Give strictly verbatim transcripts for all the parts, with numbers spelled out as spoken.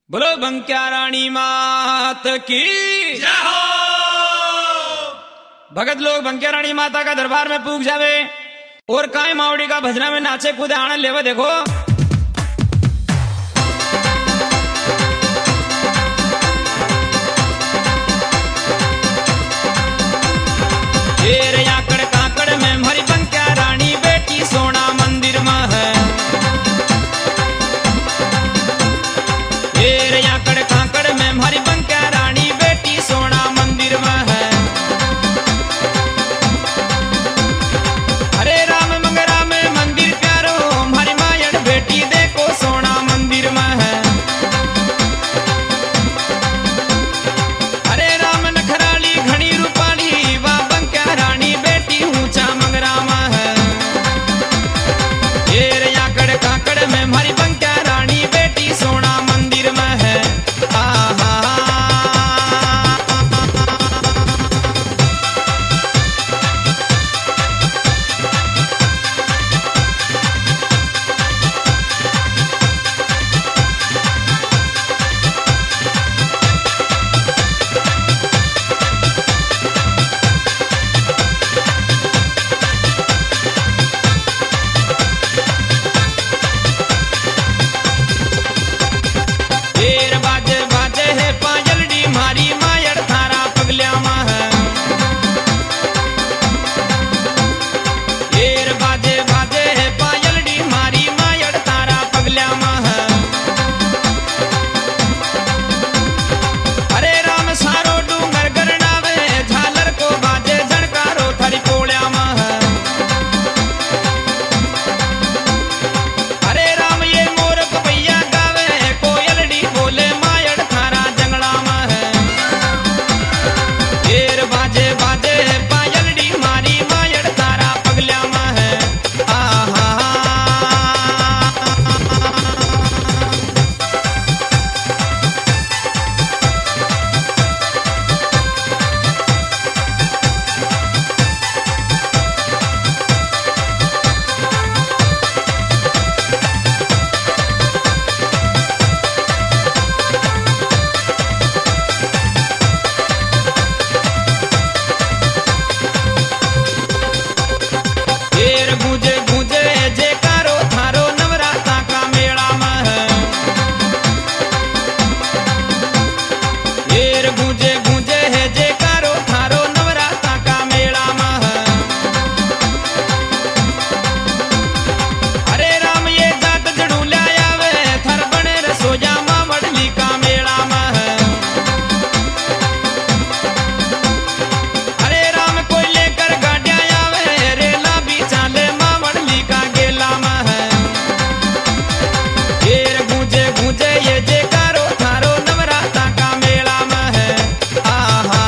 बोलो बंक्या रानी मात की जय हो। भगत लोग बंक्या रानी माता का दरबार में पूग जावे और काय मावड़ी का भजना में नाचे कूदे आनंद लेवे। देखो शेर याकड़ काकड़ में हमारी बंक्या रानी बेटी सोना मंदिर में है। शेर याकड़ काकड़ में हमारी बंक्या रानी बेटी सोना मंदिर में है। हरे राम मंगरा में मंदिर प्यारो हमारी मायड़ बेटी देखो सोना मंदिर में है। हरे राम नखराली घनी रूपाली वा बंक्या रानी बेटी ऊंचा मंगरा में है। शेर याकड़ काकड़ में हमारी बंक्या रानी बेटी सोना मंदिर में है। आहा शेर बाजे बाजे है पायलडी मारी मायड़ थारा पगल्या में है। शेर बाजे बाजे है पायलडी मारी मायड़ थारा पगल्या में है। हरे राम सारो डूंगर गरनावे झालर को बाजे झणकारो थारी कोल्या में है। हरे राम ये मोर पपैया गावे कोयलडी बोले मायड़ थारा जंगला में है। शेर बाजे बाजे है पायलडी मारी मायड़ थारा पगल्या में है। आहा शेर गूंजे गूंजे जयकारो थारो नवराता का मेला में है। शेर गूंजे गूंजे है जयकारो थारो नवराता का मेला में है। हरे राम ये जात जड़ूल्या आवे थर बने रसोया मावड़ली का मेला में है। हरे राम कोई लेकर गाड़ियां आवे रेला भी चाले मावड़ली का गेला में है। शेर गूंजे गूंजे ये जयकारो थारो नवराता का मेला में है। आहा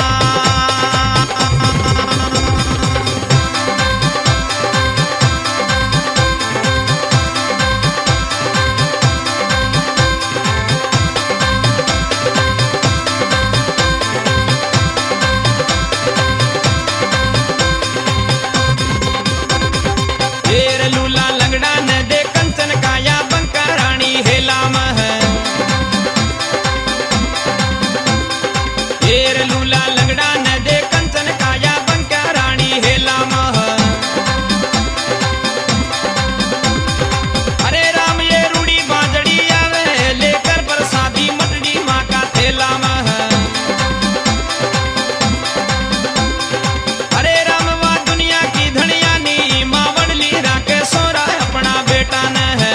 शेर लूला लंगड़ा ने दे कंचन काया बंक्या रानी हेला में है। शेर लूला लंगड़ा ने दे कंचन काया बंक्या रानी हेला में है। हरे राम ये रूड़ी बाजड़ी आवे लेकर प्रसादी मटड़ी माँ का थैला में है। हरे राम वा दुनिया की धनिया नी मावड़ली राके सोरा अपना बेटा ने है।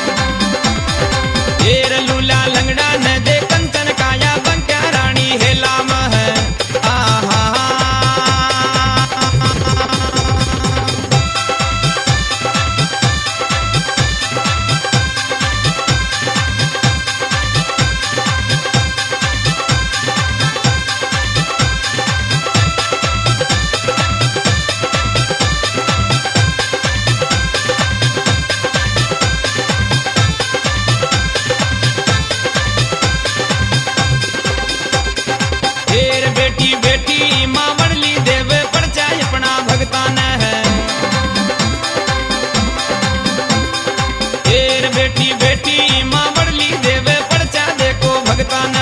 शेर लूला लंगड़ा ने दे कंचन काया बंक्या रानी हेला में है। आहा भगता न